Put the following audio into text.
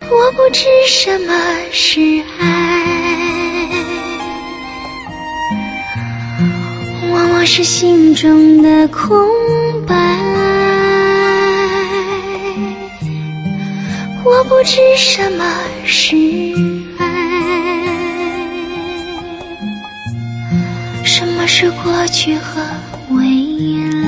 我不知什么是爱，往往是心中的空白。我不知什么是爱，什么是过去和未来。